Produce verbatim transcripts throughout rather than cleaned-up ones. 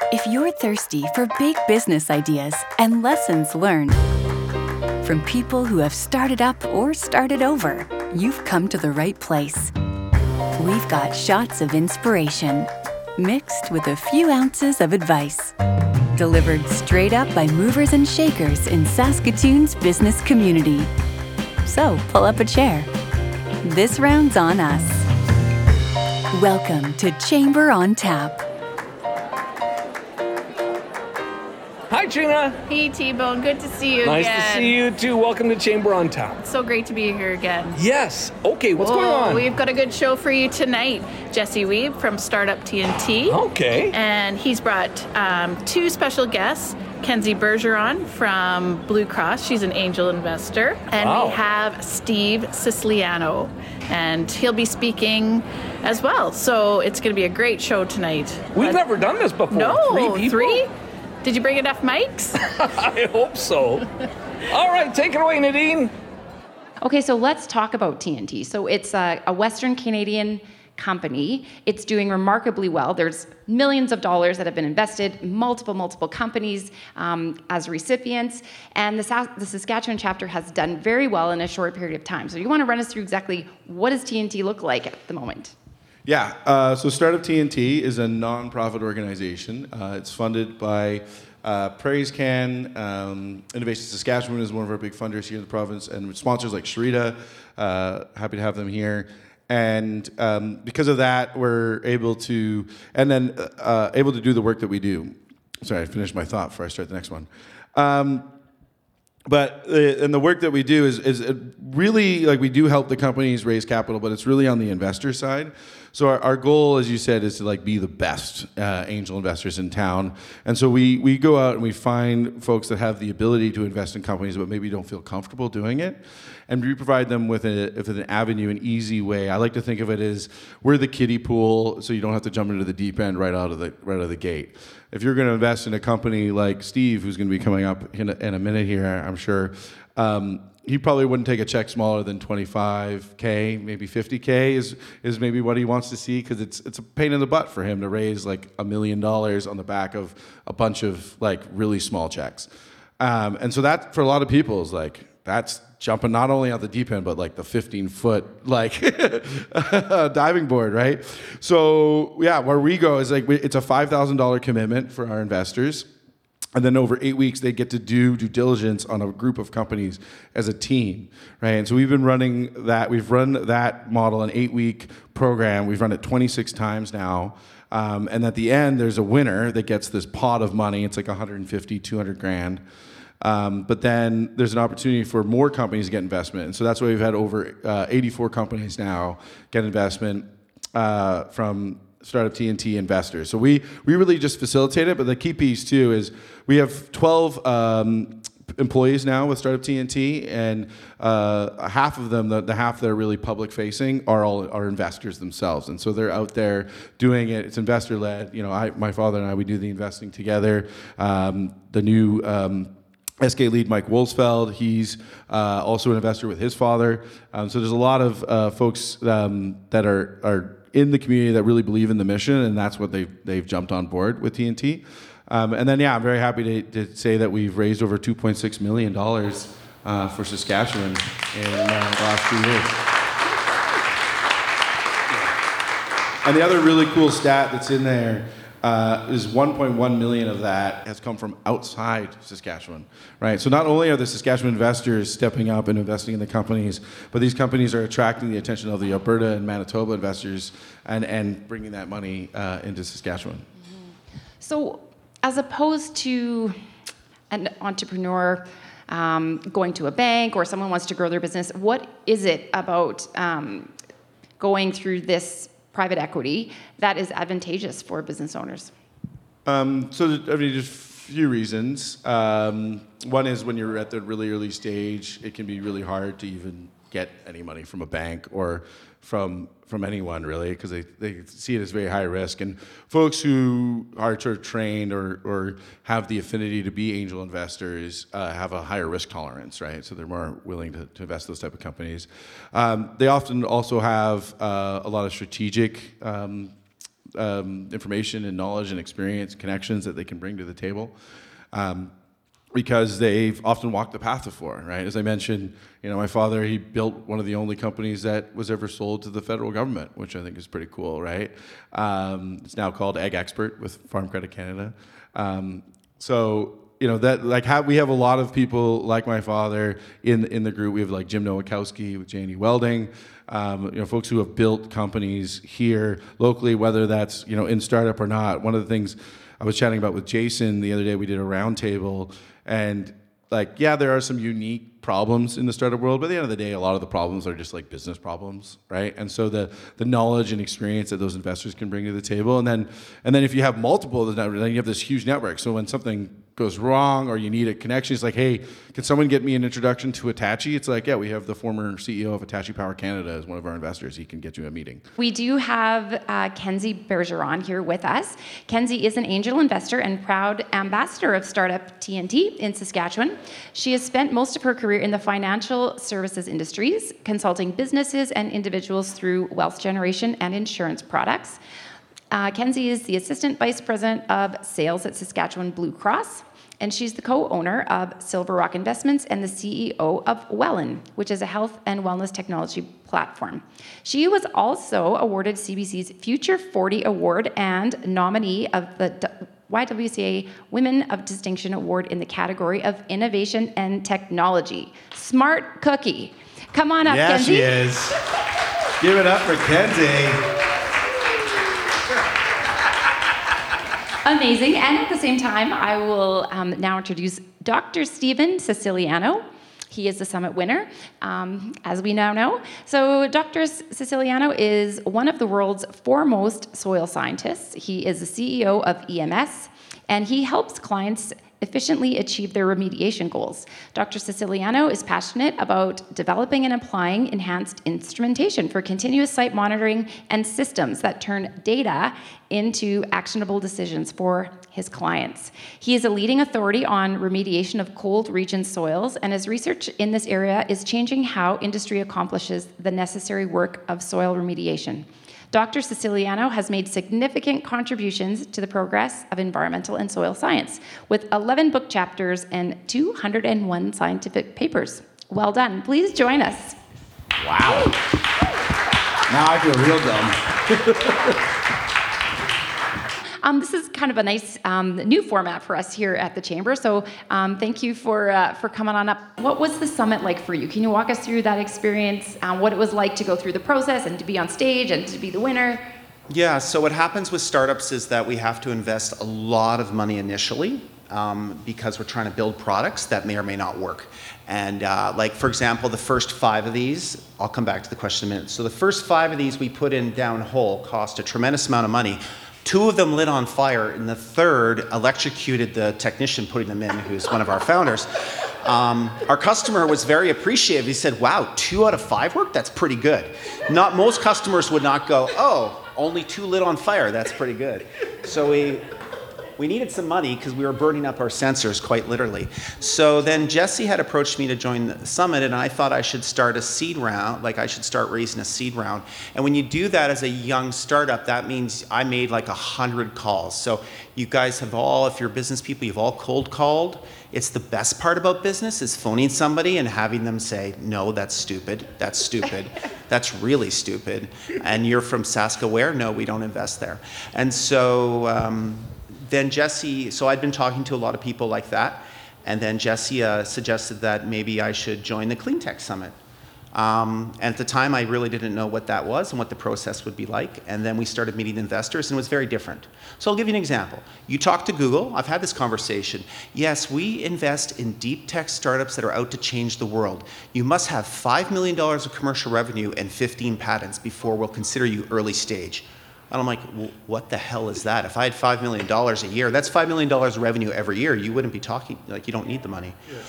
If you're thirsty for big business ideas and lessons learned from people who have started up or started over, you've come to the right place. We've got shots of inspiration mixed with a few ounces of advice, delivered straight up by movers and shakers in Saskatoon's business community. So pull up a chair. This round's on us. Welcome to Chamber on Tap. Hi, Gina. Hey, T-Bone. Good to see you nice again. Nice to see you, too. Welcome to Chamber on Tap. It's so great to be here again. Yes. Okay, what's Whoa, going on? We've got a good show for you tonight. Jesse Weeb from Startup T N T. Okay. And he's brought um, two special guests. Kenzie Bergeron from Blue Cross. She's an angel investor. And wow. we have Steve Siciliano. And he'll be speaking as well. So it's going to be a great show tonight. We've but never done this before. No, three people? Three? Did you bring enough mics? I hope so. All right, take it away, Nadine. Okay, so let's talk about T N T. So it's a, a Western Canadian company. It's doing remarkably well. There's millions of dollars that have been invested, multiple, multiple companies um, as recipients, and the, Sa- the Saskatchewan chapter has done very well in a short period of time. So you want to run us through exactly what does T N T look like at the moment? Yeah, uh, so Startup T N T is a nonprofit organization. Uh, it's funded by uh, Praise Can, um, Innovation Saskatchewan is one of our big funders here in the province, and sponsors like Sharita. Uh, happy to have them here. And um, because of that, we're able to, and then uh, able to do the work that we do. Sorry, I finished my thought before I start the next one. Um, But uh, and the work that we do is is really, like, we do help the companies raise capital, but it's really on the investor side. So our, our goal, as you said, is to like be the best uh, angel investors in town. And so we we go out and we find folks that have the ability to invest in companies, but maybe don't feel comfortable doing it. And we provide them with, a, with an avenue, an easy way. I like to think of it as we're the kiddie pool, so you don't have to jump into the deep end right out of the right out of the gate. If you're going to invest in a company like Steve, who's going to be coming up in a, in a minute here, I'm sure, um, he probably wouldn't take a check smaller than twenty-five K, maybe fifty K is is maybe what he wants to see, because it's it's a pain in the butt for him to raise like a million dollars on the back of a bunch of like really small checks. Um, and so that, for a lot of people, is like, that's jumping not only out the deep end, but like the fifteen foot like diving board, right? So yeah, where we go is like, we, it's a five thousand dollars commitment for our investors. And then over eight weeks, they get to do due diligence on a group of companies as a team, right? And so we've been running that, we've run that model, an eight week program. We've run it twenty-six times now. Um, and at the end, there's a winner that gets this pot of money. It's like one hundred fifty, two hundred grand. Um, but then there's an opportunity for more companies to get investment. And so that's why we've had over uh, eighty-four companies now get investment uh, from Startup T N T investors. So we, we really just facilitate it. But the key piece, too, is we have twelve um, employees now with Startup T N T, and uh, half of them, the, the half that are really public-facing, are all are investors themselves. And so they're out there doing it. It's investor-led. You know, I, my father and I, we do the investing together. Um, the new Um, S K lead Mike Wolsfeld, he's uh, also an investor with his father. Um, so there's a lot of uh, folks um, that are are in the community that really believe in the mission, and that's what they've, they've jumped on board with T N T. Um, and then, yeah, I'm very happy to, to say that we've raised over two point six million dollars uh, for Saskatchewan in uh, the last few years. And the other really cool stat that's in there Uh, is one point one million of that has come from outside Saskatchewan, right? So not only are the Saskatchewan investors stepping up and investing in the companies, but these companies are attracting the attention of the Alberta and Manitoba investors and, and bringing that money uh, into Saskatchewan. Mm-hmm. So as opposed to an entrepreneur um, going to a bank, or someone wants to grow their business, what is it about um, going through this private equity that is advantageous for business owners? Um, so, I mean, just a few reasons. Um, one is when you're at the really early stage, it can be really hard to even get any money from a bank or from from anyone, really, because they, they see it as very high risk. And folks who are sort of trained or, or have the affinity to be angel investors uh, have a higher risk tolerance, right? So they're more willing to, to invest in those type of companies. Um, they often also have uh, a lot of strategic um, um, information and knowledge and experience, connections that they can bring to the table. Um, because they've often walked the path before, right? As I mentioned, you know, my father, he built one of the only companies that was ever sold to the federal government, which I think is pretty cool, right? Um, it's now called Ag Expert with Farm Credit Canada. Um, so, you know, that like have, we have a lot of people like my father in in the group. We have like Jim Nowakowski with J and E Welding, um, you know, folks who have built companies here locally, whether that's, you know, in startup or not. One of the things I was chatting about with Jason the other day, we did a roundtable, and like, yeah, there are some unique problems in the startup world, but at the end of the day, a lot of the problems are just like business problems, right? And so the the knowledge and experience that those investors can bring to the table, and then and then if you have multiple, then you have this huge network. So when something goes wrong or you need a connection, it's like, hey, can someone get me an introduction to Hitachi? It's like, yeah, we have the former C E O of Hitachi Power Canada as one of our investors. He can get you a meeting. We do have uh, Kenzie Bergeron here with us. Kenzie is an angel investor and proud ambassador of startup T N T in Saskatchewan. She has spent most of her career in the financial services industries, consulting businesses and individuals through wealth generation and insurance products. Uh, Kenzie is the Assistant Vice President of Sales at Saskatchewan Blue Cross, and she's the co-owner of Silver Rock Investments and the C E O of Wellen, which is a health and wellness technology platform. She was also awarded C B C's Future forty Award and nominee of the Y W C A Women of Distinction Award in the category of Innovation and Technology. Smart cookie. Come on up, yeah, Kenzie. Yeah, she is. Give it up for Kenzie. Amazing. And at the same time, I will um, now introduce Doctor Steven Siciliano. He is the summit winner, um, as we now know. So Doctor Siciliano is one of the world's foremost soil scientists. He is the C E O of E M S, and he helps clients efficiently achieve their remediation goals. Doctor Siciliano is passionate about developing and applying enhanced instrumentation for continuous site monitoring and systems that turn data into actionable decisions for his clients. He is a leading authority on remediation of cold region soils, and his research in this area is changing how industry accomplishes the necessary work of soil remediation. Doctor Siciliano has made significant contributions to the progress of environmental and soil science, with eleven book chapters and two hundred one scientific papers. Well done. Please join us. Wow. Now I feel real dumb. Um, this is kind of a nice um, new format for us here at the Chamber, so um, thank you for uh, for coming on up. What was the summit like for you? Can you walk us through that experience, um, what it was like to go through the process and to be on stage and to be the winner? Yeah, so what happens with startups is that we have to invest a lot of money initially um, because we're trying to build products that may or may not work. And uh, like, for example, the first five of these, I'll come back to the question in a minute. So the first five of these we put in down hole cost a tremendous amount of money. Two of them lit on fire, and the third electrocuted the technician putting them in, who's one of our founders. Um, our customer was very appreciative. He said, wow, two out of five worked? That's pretty good. Not most customers would not go, oh, only two lit on fire, that's pretty good. So we we needed some money because we were burning up our sensors, quite literally. So then Jesse had approached me to join the summit, and I thought I should start a seed round, like I should start raising a seed round. And when you do that as a young startup, that means I made like a hundred calls. So you guys have all, if you're business people, you've all cold called. It's the best part about business is phoning somebody and having them say, no, that's stupid, that's stupid, that's really stupid. And you're from Saskaware? No, we don't invest there. And so, um, then Jesse, so I'd been talking to a lot of people like that, and then Jesse uh, suggested that maybe I should join the Clean Tech Summit. Um, and at the time, I really didn't know what that was and what the process would be like, and then we started meeting investors, and it was very different. So I'll give you an example. You talk to Google, I've had this conversation. Yes, we invest in deep tech startups that are out to change the world. You must have five million dollars of commercial revenue and fifteen patents before we'll consider you early stage. And I'm like, well, what the hell is that? If I had five million dollars a year, that's five million dollars revenue every year. You wouldn't be talking, like you don't need the money. Yeah.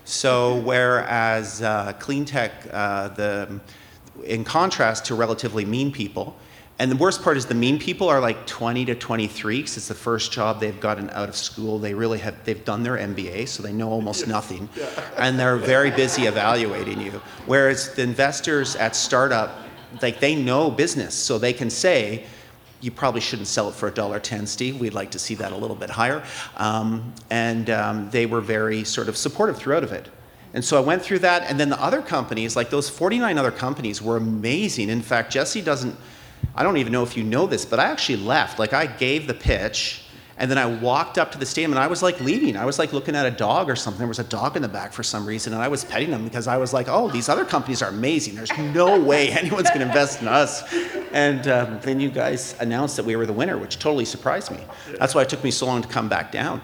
So whereas uh, clean tech, uh, the, in contrast to relatively mean people, and the worst part is the mean people are like twenty to twenty-three, because it's the first job they've gotten out of school. They really have, they've done their M B A, so they know almost nothing. Yeah. And they're very busy evaluating you. Whereas the investors at startup, like they know business, so they can say, you probably shouldn't sell it for one dollar ten, Steve. We'd like to see that a little bit higher. Um, and um, they were very sort of supportive throughout of it. And so I went through that, and then the other companies, like those forty-nine other companies were amazing. In fact, Jesse doesn't, I don't even know if you know this, but I actually left. Like I gave the pitch, and then I walked up to the stadium, and I was like leaving. I was like looking at a dog or something. There was a dog in the back for some reason, and I was petting him because I was like, oh, these other companies are amazing. There's no way anyone's going to invest in us. And um, then you guys announced that we were the winner, which totally surprised me. That's why it took me so long to come back down.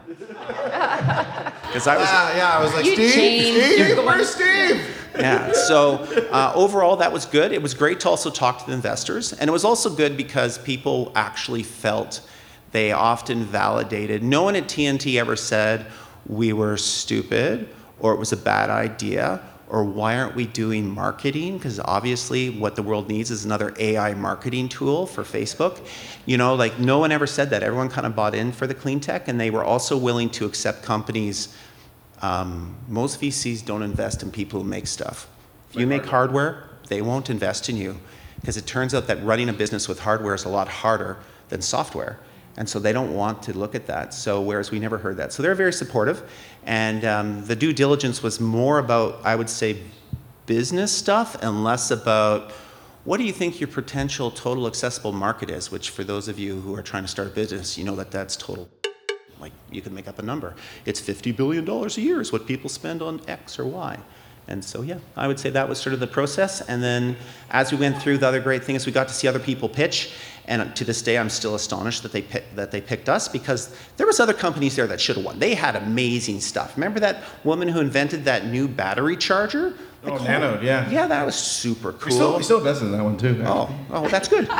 Because I was, Yeah, yeah, I was like, You Steve, changed. Steve, You're the one- where's Steve? yeah. So uh, overall, that was good. It was great to also talk to the investors, and it was also good because people actually felt they often validated. No one at T N T ever said we were stupid or it was a bad idea or why aren't we doing marketing? Because obviously what the world needs is another A I marketing tool for Facebook. You know, like no one ever said that. Everyone kind of bought in for the clean tech, and they were also willing to accept companies. Um, most V Cs don't invest in people who make stuff. If you make hardware, they won't invest in you because it turns out that running a business with hardware is a lot harder than software. And so they don't want to look at that. So whereas we never heard that. So they're very supportive. And um, the due diligence was more about, I would say, business stuff and less about what do you think your potential total accessible market is, which for those of you who are trying to start a business, you know that that's total. Like you can make up a number. It's fifty billion dollars a year is what people spend on X or Y. And so, yeah, I would say that was sort of the process. And then as we went through, the other great thing is we got to see other people pitch. And to this day, I'm still astonished that they pick, that they picked us because there was other companies there that should have won. They had amazing stuff. Remember that woman who invented that new battery charger? Oh, Nano, yeah. Yeah, that was super cool. We still, we still invested in that one too. Oh, oh, that's good.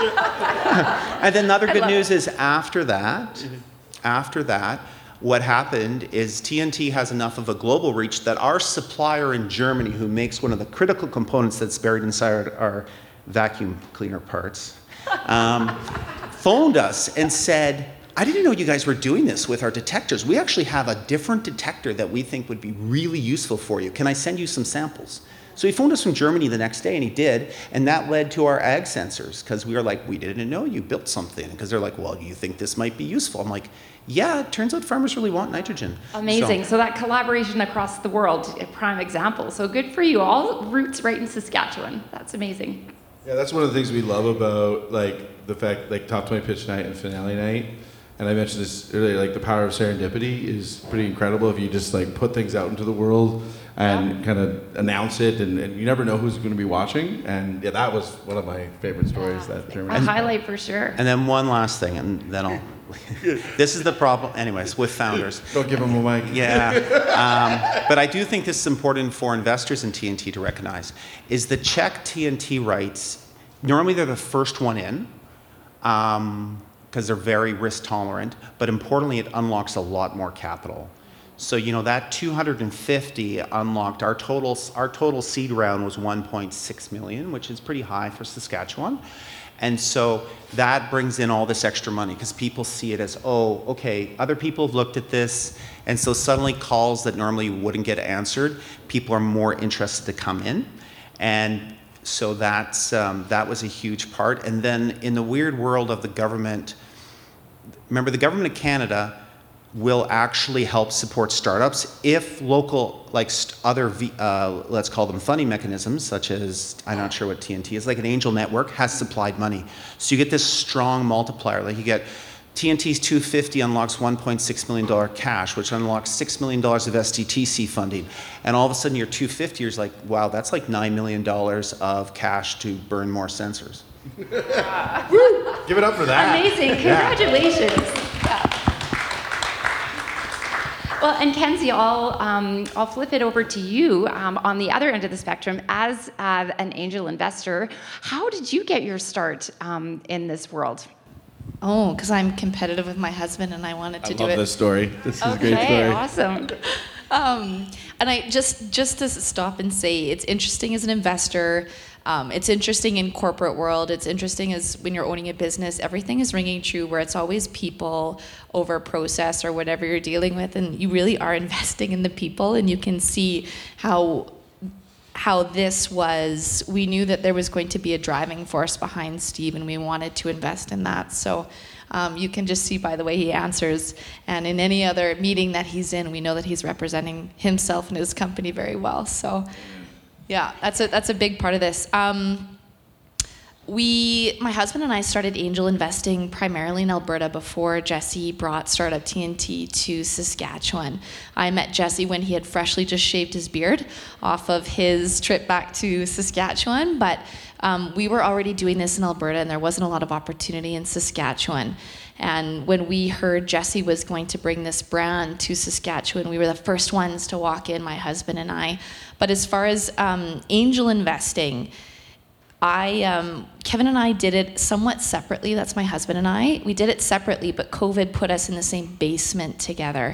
And then the other good news is after that, after that, what happened is T N T has enough of a global reach that our supplier in Germany, who makes one of the critical components that's buried inside our vacuum cleaner parts, um, phoned us and said, I didn't know you guys were doing this with our detectors. We actually have a different detector that we think would be really useful for you. Can I send you some samples? So he phoned us from Germany the next day, and he did, and that led to our ag sensors, because we were like, we didn't know you built something, because they're like, well, you think this might be useful? I'm like, yeah, it turns out farmers really want nitrogen. Amazing. So, So that collaboration across the world, a prime example. So good for you. All roots right in Saskatchewan. That's amazing. Yeah, that's one of the things we love about like the fact like top twenty pitch night and finale night. And I mentioned this earlier, like the power of serendipity is pretty incredible if you just like put things out into the world and kind of announce it, and, and you never know who's going to be watching. And yeah, that was one of my favorite stories. That Germany. A highlight for sure. and then one last thing, and then I'll, this is the problem, anyways, with founders. Don't give them a mic. Yeah, um, but I do think this is important for investors in T N T to recognize, is the check T N T writes, normally they're the first one in, um, because they're very risk tolerant, but importantly, it unlocks a lot more capital. So, you know, that two hundred fifty unlocked, our total, our total seed round was one point six million, which is pretty high for Saskatchewan. And so that brings in all this extra money because people see it as, oh, okay, other people have looked at this. And so suddenly calls that normally wouldn't get answered, people are more interested to come in. And so that's, um, that was a huge part. And then in the weird world of the government, remember the government of Canada will actually help support startups if local, like st- other, v, uh, let's call them funding mechanisms, such as, I'm not sure what T N T is, like an angel network has supplied money. So you get this strong multiplier, like you get T N T's two hundred fifty unlocks one point six million dollars cash, which unlocks six million dollars of S D T C funding. And all of a sudden your two hundred fifty is like, wow, that's like nine million dollars of cash to burn more sensors. Give it up for that. Amazing. Congratulations. Yeah. Well, and Kenzie, I'll, um, I'll flip it over to you um, on the other end of the spectrum. As uh, an angel investor, how did you get your start um, in this world? Oh, because I'm competitive with my husband and I wanted to I do love it. this story. This is a Okay, great story. awesome. Um, and I just just to stop and say, it's interesting as an investor. Um, it's interesting in corporate world. It's interesting as when you're owning a business. Everything is ringing true, where it's always people over process or whatever you're dealing with, and you really are investing in the people, and you can see how how this was, we knew that there was going to be a driving force behind Steve, and we wanted to invest in that. So um, you can just see by the way he answers, and in any other meeting that he's in, we know that he's representing himself and his company very well. So yeah, that's a, that's a big part of this. Um, We, my husband and I started angel investing primarily in Alberta before Jesse brought Startup T N T to Saskatchewan. I met Jesse when he had freshly just shaved his beard off of his trip back to Saskatchewan, but um, we were already doing this in Alberta, and there wasn't a lot of opportunity in Saskatchewan. And when we heard Jesse was going to bring this brand to Saskatchewan, we were the first ones to walk in, my husband and I. But as far as um, angel investing, I, um, Kevin and I did it somewhat separately. That's my husband and I. We did it separately, but COVID put us in the same basement together.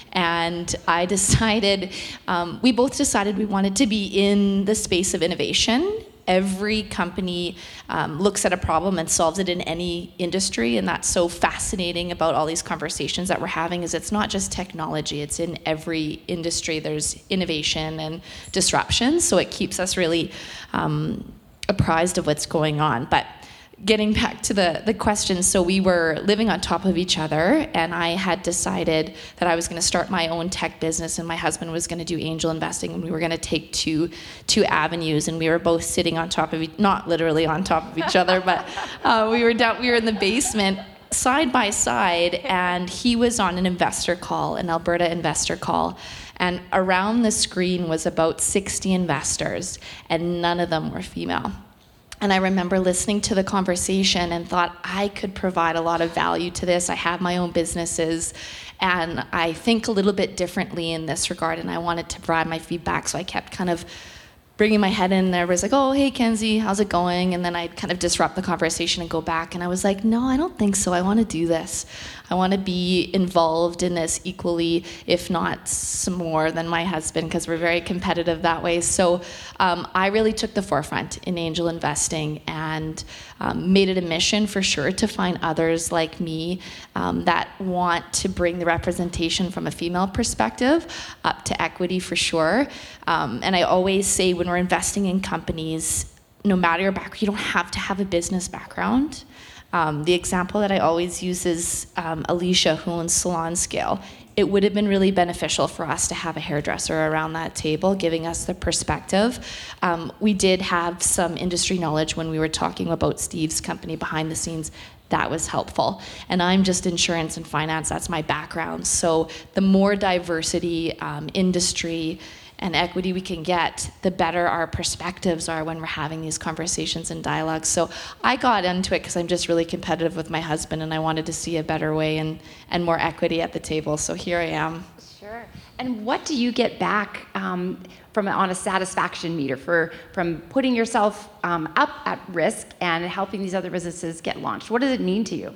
And I decided, um, we both decided we wanted to be in the space of innovation. Every company um, looks at a problem and solves it in any industry, and that's so fascinating about all these conversations that we're having, is it's not just technology, it's in every industry. There's innovation and disruption, so it keeps us really um, apprised of what's going on. But getting back to the, the question, so we were living on top of each other, and I had decided that I was going to start my own tech business, and my husband was going to do angel investing, and we were going to take two two avenues, and we were both sitting on top of each, not literally on top of each other, but uh, we were down, we were in the basement side by side, and he was on an investor call, an Alberta investor call. And around the screen was about sixty investors, and none of them were female. And I remember listening to the conversation and thought, I could provide a lot of value to this. I have my own businesses, and I think a little bit differently in this regard, and I wanted to provide my feedback, so I kept kind of bringing my head in there. Was like, oh, hey, Kenzie, how's it going? And then I'd kind of disrupt the conversation and go back, and I was like, no, I don't think so. I want to do this. I want to be involved in this equally, if not some more than my husband, because we're very competitive that way. So um, I really took the forefront in angel investing, and um, made it a mission for sure to find others like me um, that want to bring the representation from a female perspective up to equity for sure. Um, and I always say, when we're investing in companies, no matter your background, you don't have to have a business background. Um, the example that I always use is um, Alicia, who owns Salon Scale. It would have been really beneficial for us to have a hairdresser around that table, giving us the perspective. Um, we did have some industry knowledge when we were talking about Steve's company behind the scenes. That was helpful. And I'm just insurance and finance, that's my background. So the more diversity, um, industry, and equity we can get, the better our perspectives are when we're having these conversations and dialogues. So I got into it because I'm just really competitive with my husband, and I wanted to see a better way and, and more equity at the table. So here I am. Sure. And what do you get back um, from on a satisfaction meter for from putting yourself um, up at risk and helping these other businesses get launched? What does it mean to you?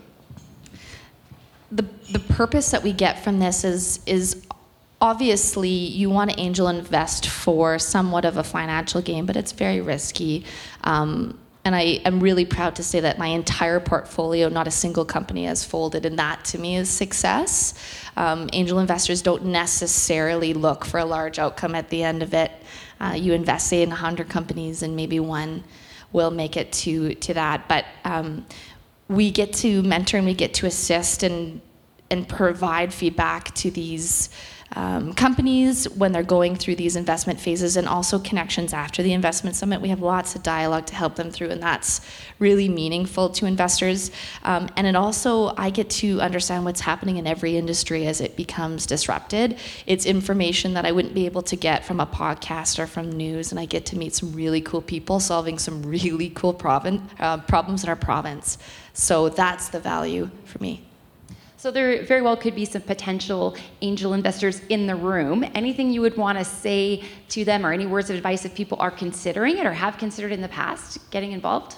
The the purpose that we get from this is is obviously, you want to angel invest for somewhat of a financial gain, but it's very risky. Um, and I am really proud to say that my entire portfolio, not a single company has folded, and that to me is success. Um, angel investors don't necessarily look for a large outcome at the end of it. Uh, you invest, say, in one hundred companies, and maybe one will make it to, to that. But um, we get to mentor, and we get to assist and, and provide feedback to these Um, companies when they're going through these investment phases, and also connections after the investment summit. We have lots of dialogue to help them through, and that's really meaningful to investors. Um, and it also, I get to understand what's happening in every industry as it becomes disrupted. It's information that I wouldn't be able to get from a podcast or from news, and I get to meet some really cool people solving some really cool provin- uh, problems in our province. So that's the value for me. So there very well could be some potential angel investors in the room. Anything you would want to say to them, or any words of advice if people are considering it or have considered in the past getting involved?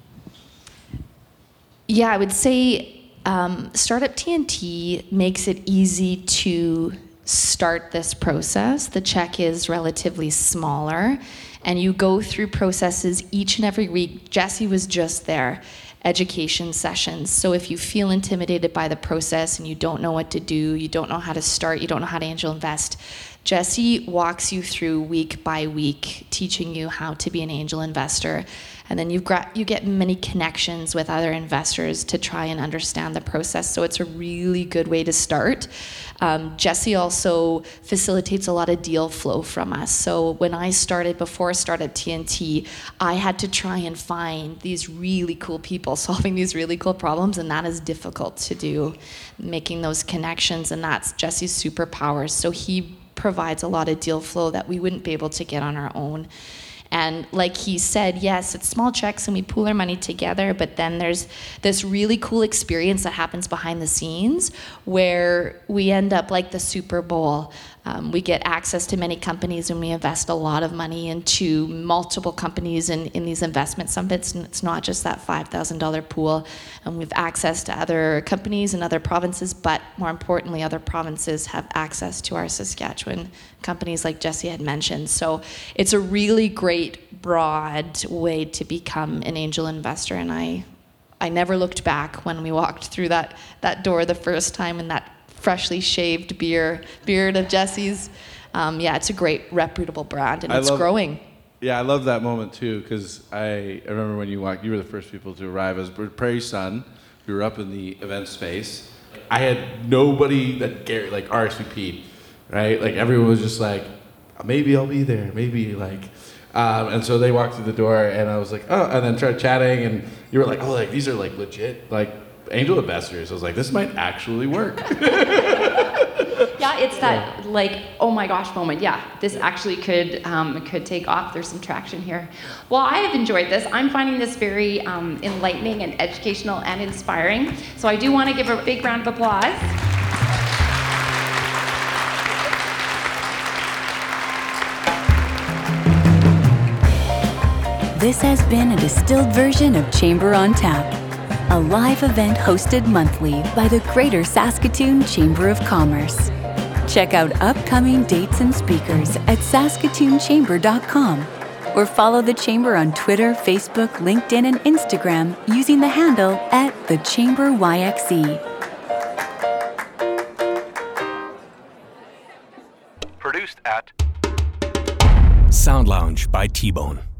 Yeah, I would say um, Startup T N T makes it easy to start this process. The check is relatively smaller, and you go through processes each and every week. Jesse was just there. Education sessions. So if you feel intimidated by the process and you don't know what to do, you don't know how to start, you don't know how to angel invest, Jesse walks you through week by week, teaching you how to be an angel investor. And then you've got, you get many connections with other investors to try and understand the process. So it's a really good way to start. Um, Jesse also facilitates a lot of deal flow from us. So when I started, before Startup T N T, I had to try and find these really cool people solving these really cool problems, and that is difficult to do, making those connections, and that's Jesse's superpowers. So he provides a lot of deal flow that we wouldn't be able to get on our own. And like he said, yes, it's small checks and we pool our money together, but then there's this really cool experience that happens behind the scenes where we end up like the Super Bowl. Um, we get access to many companies and we invest a lot of money into multiple companies in, in these investment summits. And it's not just that five thousand dollars pool. And we have access to other companies in other provinces, but more importantly, other provinces have access to our Saskatchewan companies like Jesse had mentioned. So it's a really great, broad way to become an angel investor. And I, I never looked back when we walked through that, that door the first time in that freshly shaved beard, beard of Jesse's. Um, yeah, it's a great, reputable brand, and I it's love, growing. Yeah, I love that moment too, because I, I remember when you walked, you were the first people to arrive as Prairie Sun. We were up in the event space. I had nobody that Gary, like R S V P'd, right? Like everyone was just like, maybe I'll be there, maybe like, um, and so they walked through the door, and I was like, oh, and then started chatting, and you were like, oh, like these are like legit, like angel investors. I was like, this might actually work. Yeah, it's that like, oh my gosh moment. Yeah, this actually could um, could take off. There's some traction here. Well, I have enjoyed this. I'm finding this very um, enlightening and educational and inspiring. So I do want to give a big round of applause. This has been a distilled version of Chamber on Tap, a live event hosted monthly by the Greater Saskatoon Chamber of Commerce. Check out upcoming dates and speakers at saskatoon chamber dot com or follow the Chamber on Twitter, Facebook, LinkedIn, and Instagram using the handle at the Chamber Y X E. Produced at Sound Lounge by T-Bone.